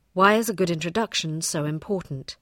Why is a good introduction so important?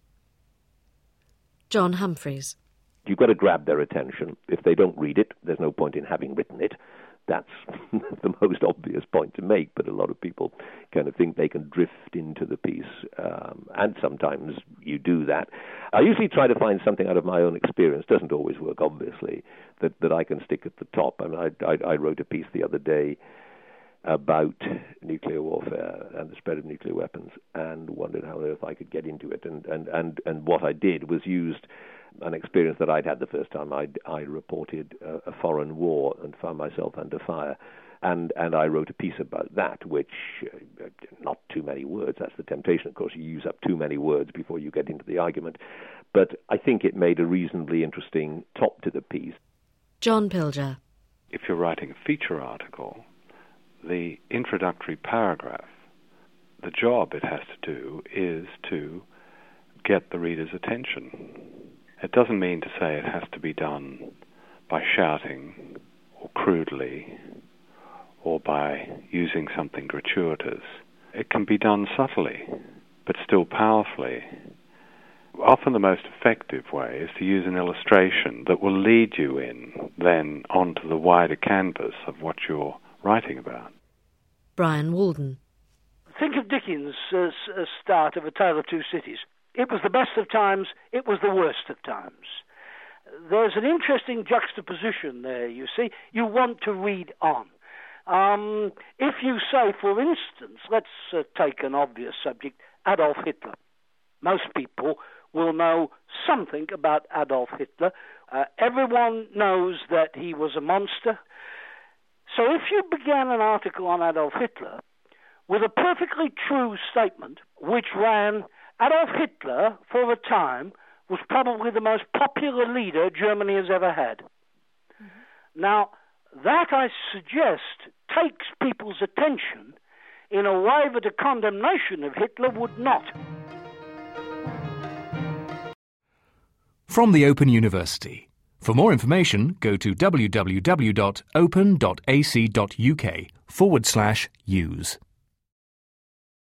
John Humphreys. You've got to grab their attention. If they don't read it, there's no point in having written it. That's the most obvious point to make, but a lot of people kind of think they can drift into the piece, and sometimes you do that. I usually try to find something out of my own experience. Doesn't always work, obviously, that I can stick at the top. I mean, I wrote a piece the other day about nuclear warfare and the spread of nuclear weapons, and wondered how on earth I could get into it. And what I did was used an experience that I'd had the first time I reported a foreign war and found myself under fire. And I wrote a piece about that, which, not too many words, that's the temptation. Of course, you use up too many words before you get into the argument. But I think it made a reasonably interesting top to the piece. John Pilger. If you're writing a feature article, the introductory paragraph, the job it has to do is to get the reader's attention. It doesn't mean to say it has to be done by shouting or crudely or by using something gratuitous. It can be done subtly, but still powerfully. Often the most effective way is to use an illustration that will lead you in then onto the wider canvas of what you're writing about. Brian Walden. Think of Dickens' start of A Tale of Two Cities. It was the best of times, it was the worst of times. There's an interesting juxtaposition there, you see. You want to read on. If you say, for instance, let's take an obvious subject, Adolf Hitler. Most people will know something about Adolf Hitler. Everyone knows that he was a monster. So if you began an article on Adolf Hitler with a perfectly true statement which ran, Adolf Hitler, for a time, was probably the most popular leader Germany has ever had. Mm-hmm. Now, that, I suggest, takes people's attention in a way that a condemnation of Hitler would not. From the Open University. For more information, go to www.open.ac.uk/use.